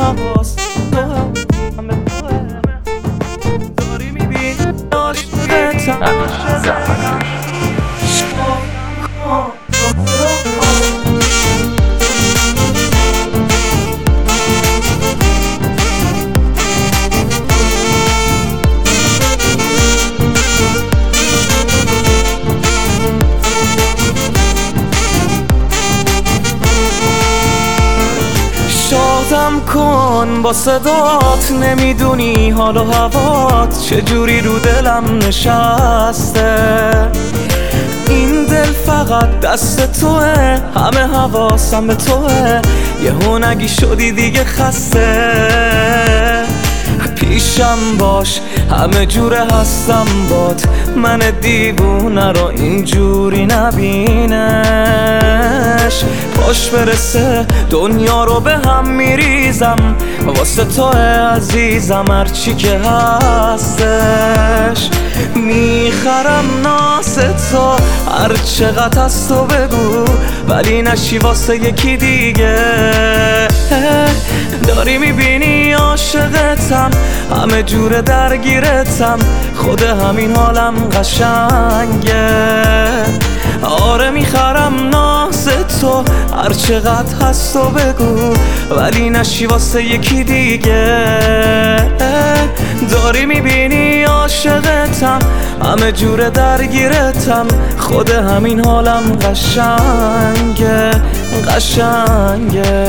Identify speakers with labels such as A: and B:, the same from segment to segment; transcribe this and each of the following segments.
A: حواس تو همه توه داری میبینی عاشقتم شادم کن با صدات نمیدونی حال و هوات چجوری رو دلم نشسته این دل فقط دست توه همه حواسم به توه یهو نگی شدی دیگه خسته پیشم باش همه جوره هستم بات من دیوونه رو اینجوری نبینش باش برسه دنیا رو به هم میریزم واسه تو عزیزم هرچی که هستش میخرم ناس تو هر چقدر از تو بگو ولی نشی واسه یکی دیگه داری میبینی عاشقتم همه جور درگیرتم خود همین حالم قشنگه آره میخرم ناز تو هر چقدر هست تو بگو ولی نشی واسه یکی دیگه داری میبینی عاشقتم همه جور درگیرتم خود همین حالم قشنگه قشنگه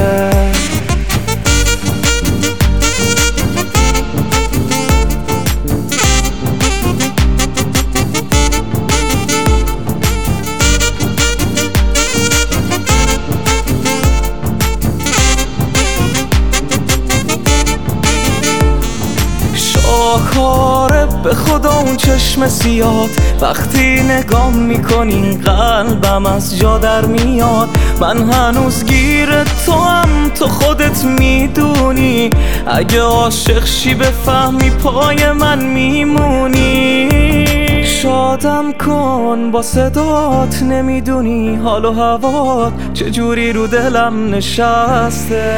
A: شاکاره به خدا اون چشم سیاد وقتی نگاه میکنی قلبم از جا در میاد من هنوز گیر تو هم تو خودت میدونی اگه عاشق شی بفهمی پای من میمونی شادم کن با صدات نمیدونی حال و هوات چجوری رو دلم نشسته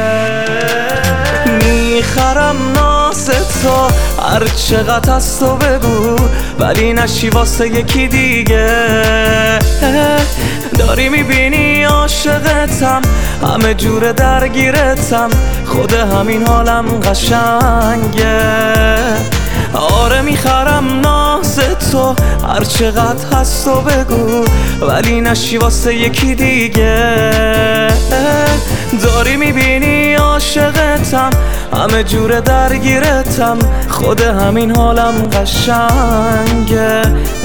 A: میخرم ناز تو هر چقدر از تو بگو ولی نشی واسه یکی دیگه داری میبینی عاشقتم همه جور درگیرتم خود همین حالم قشنگه آره میخرم ناز تو هر چقدر هست تو بگو ولی نشی واسه یکی دیگه داری میبینی عاشقتم همه جور درگیرتم خود همین حالم قشنگه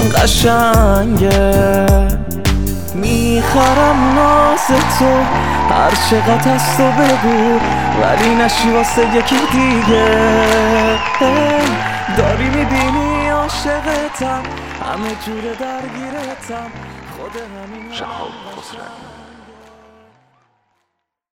A: قشنگه میخرم ناز تو هر چقدر از تو بگو ولی نشی واسه یکی دیگه داری میبینی عاشقتم همه جور درگیرتم خود همین
B: شهاب خسروی